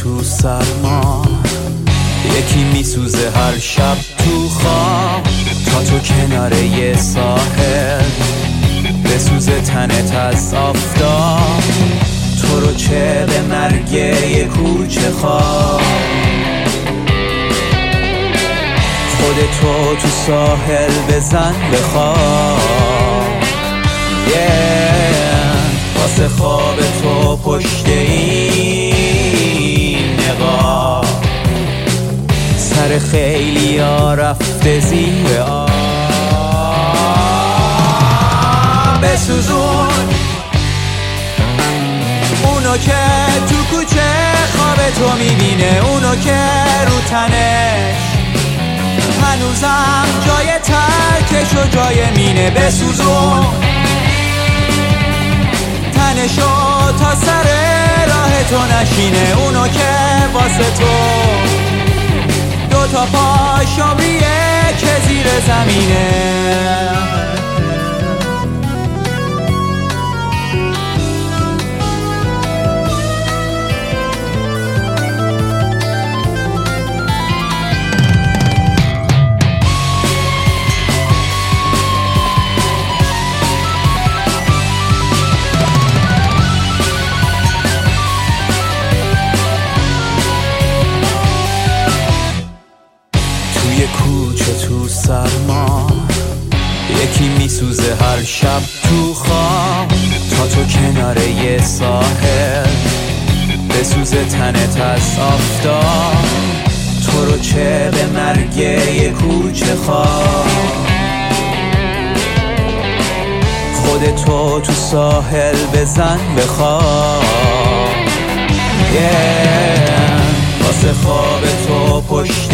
تو سرما، یکی میسوزه هر شب تو خواب، تا تو کناره یه ساحل بسوزه تنت از آفتاب، تو رو چه به مرگ یه کوچه خواب، خودتو تو ساحل بزن بخواب، واسه خواب تو پشت این نقاب، سر خیلی ها رفته زیر آب، بسوزون اونو که تو کوچه خواب تو میبینه، اونو که رو تنش هنوزم جای ترکش و جای مینه، بسوزون تنشو تا سر راه تو نشینه، اونو که واسه تو دوتا پاشامیه که زیر زمینه. کوچه تو سرما، یکی میسوزه هر شب تو خواب، تا تو کناره یه ساحل بسوزه تنت از آفتاب، تو رو چه به مرگ یه کوچه خواب، خودتو تو ساحل بزن بخواب، واسه خواب تو پشت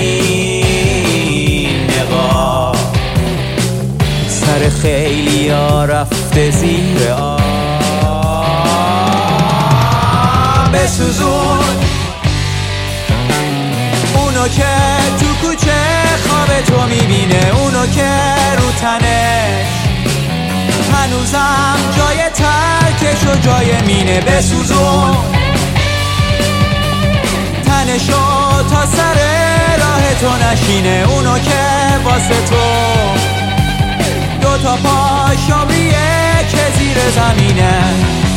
این نقاب، سر خیلی ها رفته زیر آب، بسوزون اونو که تو کوچه خواب تو میبینه، اونو که رو تنش هنوزم جای ترکش و جای مینه، بسوزون تنشو تا سر راه تو نشینه، اونو که واسه تو دوتا پاشامیه که زیر زمینه.